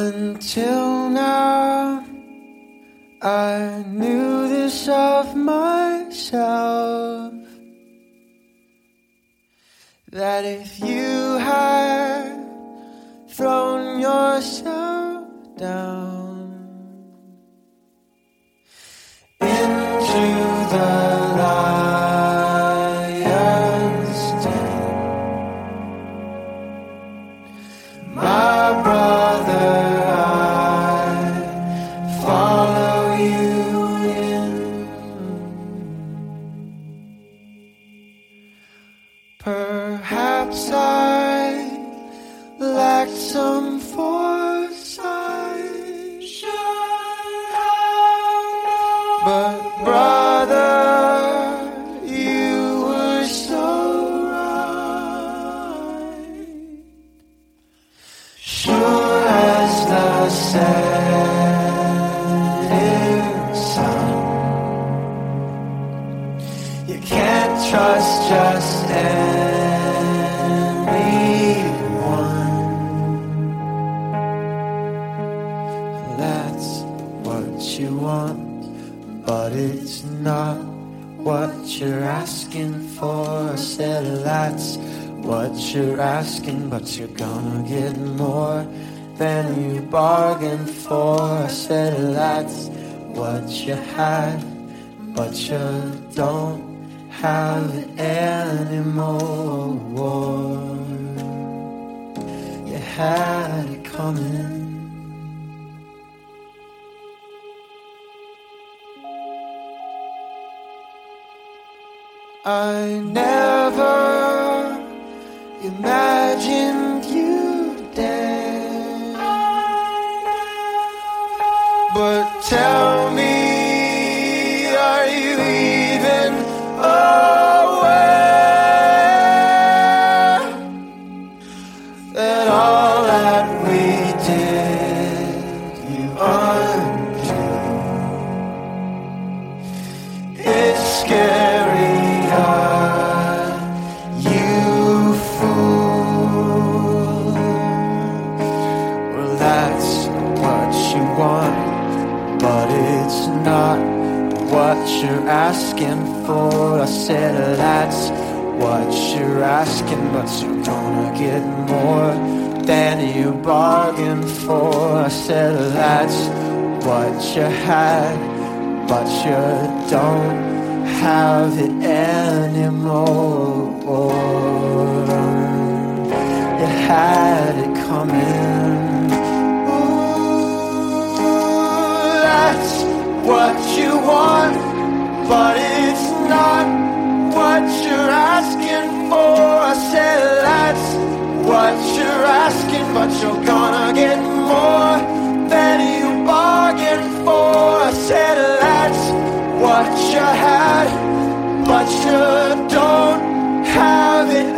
Until now, I knew this of myself, that if you had thrown yourself down into the lion's den, my brother, I'd follow you in. Perhaps I lacked some foresight, but brother, you were so right. Sure as the setting sun, you can't trust just anyone. That's what you want, but it's not what you're asking for. I said that's what you're asking, but you're gonna get more than you bargained for. I said that's what you had, but you don't have it anymore. You had it coming. I never imagined you'd dare, but tell me, are you even aware that all that we did you undo? It's scary, you fool. Well, that's what you want, but it's not what you're asking for. I said that's what you're asking, but you're gonna get more than you bargained for. I said that's what you had, but you don't have it anymore. You had it coming. Ooh, that's what you want, but it's not what you're asking for. I said that's what you're asking, but you're gonna get more than you bargained for. I said that's what you had, but you don't have it